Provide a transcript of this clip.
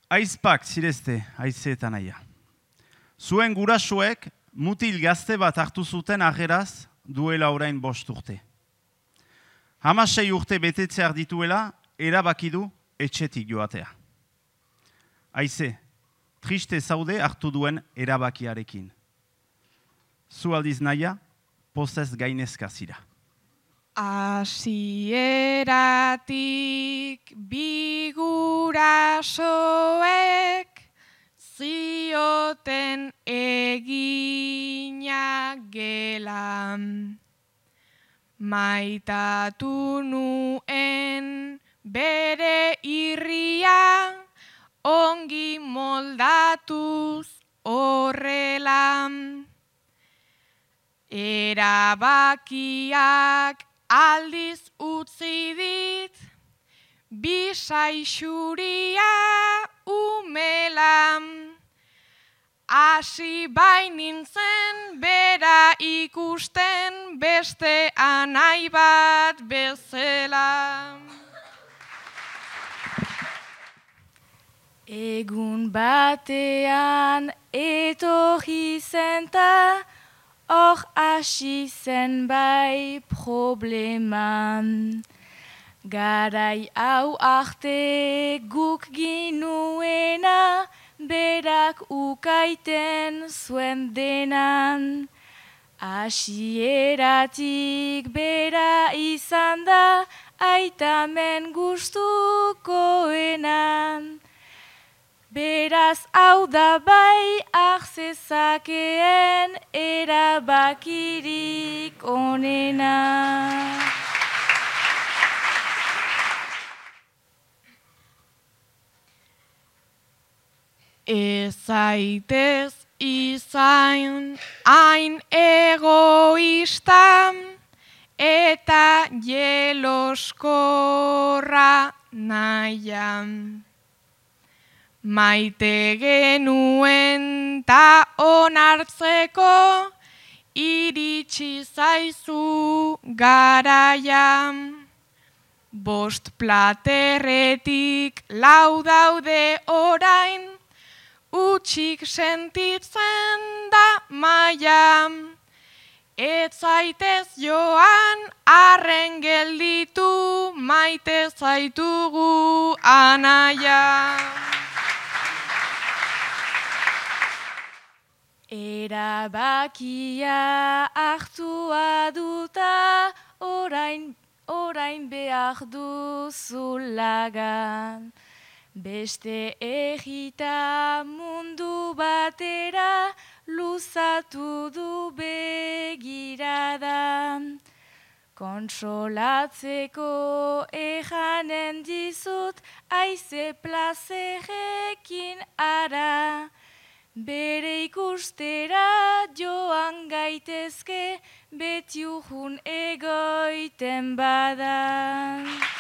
Aizpak zirezte, aizeetan aia. Zuen gurasoek mutil gazte bat hartu zuten ageraz duela orain 5 urte. 16 urte betetzear dituela, erabaki du etxetik joatea. Aize, triste zaude hartu duen erabakiarekin. Zu aldiz naia, pozez gainezka zira. Hasieratik bi gurasoek zioten egina gela. Maitatu nuen bere irria ongi moldatuz horrela. Erabakiak aldiz utzi dit, bisaixuria umela. Hasi bainintzen bera ikusten beste anai bat bezala. Egun batean etorri zenta, hor hasi zen bai probleman. Garai hau arte guk ginuena, berak ukaiten zuen denan. Hasieratik bera izan da, aitamen gustukoenan. Beraz hau da bai zezakeen erabakirik onena. Ez zaitez izan hain egoista eta jeloskorra nahian. Maite genuen ta onartzeko iritsi zaizu garaia. 5 platerretik 4 daude orain, utxik sentitzen da maia. Ez zaitez joan arren gelditu, maite zaitugu anaia. Erabakia hartua duta, orain behar duzu lagan. Beste egita mundu batera, luzatu du begiradan. Kontsolatzeko ejanen dizut, aize plazerekin ara. Bere ikustera joan gaitezke, beti urrun egoiten badan.